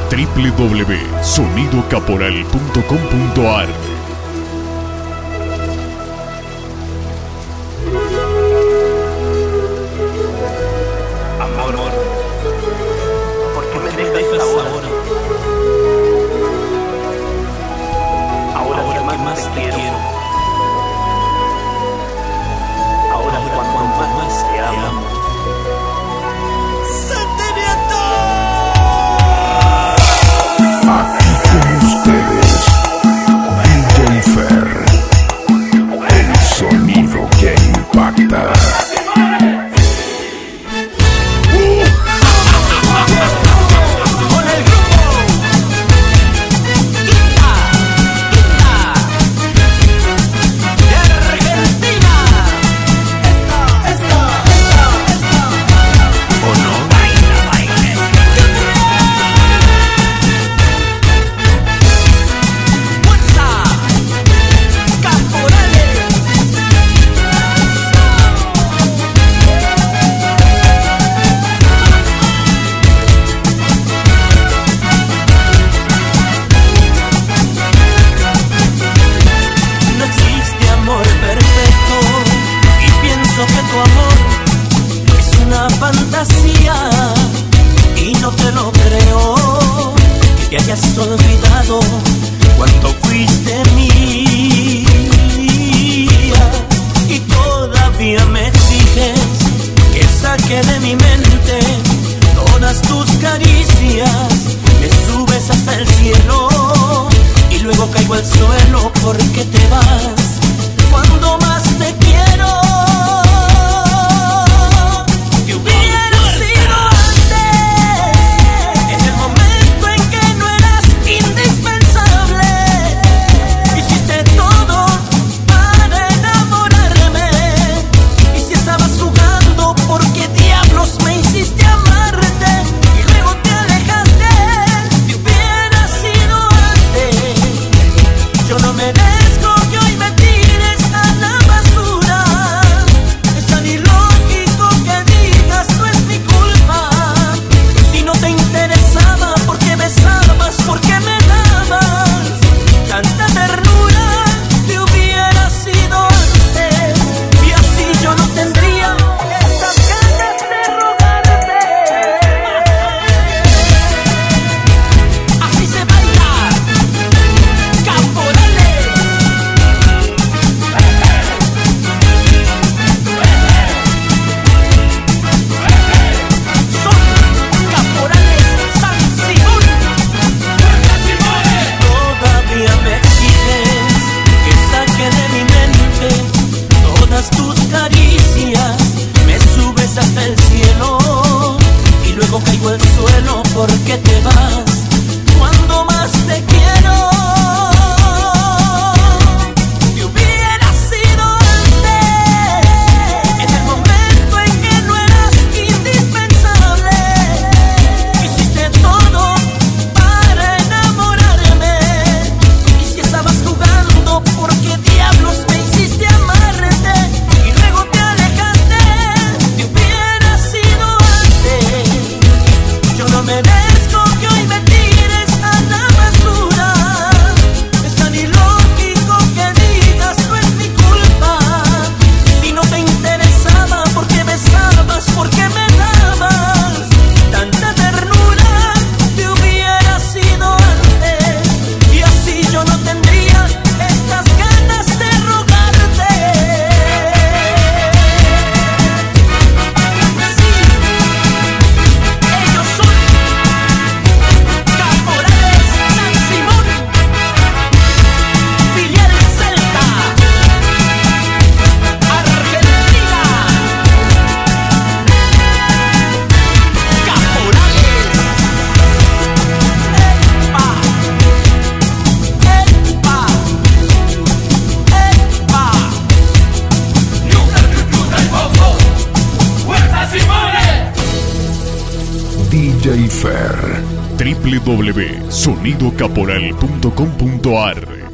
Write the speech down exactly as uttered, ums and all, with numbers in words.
w w w punto sonido caporal punto com punto a r. Amor, ¿por qué me dejas ahora? Ahora, ahora que más te quiero, quiero. Ahora, ahora cuando, cuando más, más te amo, amo. Aquí con ustedes, D J Fer, el sonido que impacta. Y no te lo creo, que te hayas olvidado cuando fuiste mía. Y todavía me exiges que saque de mi mente todas tus caricias. Me subes hasta el cielo y luego caigo al suelo porque te vas cuando más te quiero. Caigo al suelo porque te vas cuando más te quiero. Te hubiera sido antes, en el momento en que no eras indispensable. Hiciste todo para enamorarme. Y si estabas jugando, ¿por qué diablos me hiciste amarte? Y luego te alejaste. Te hubiera sido antes. Yo no merezco que hoy me tires a la basura. Es tan ilógico que digas no es mi culpa. Si no te interesaba, ¿por qué besabas? ¿Por qué me dabas tanta ternura? Te hubiera sido antes y así yo no tendría estas ganas de rogarte. Sí, ellos son Caporales San Simón, filial Celta, Argentina. Caporales, epa, epa, epa. Nunca disfruta el poco, fuerza Simones. D J Fer. w w w punto sonido caporal punto com punto a r.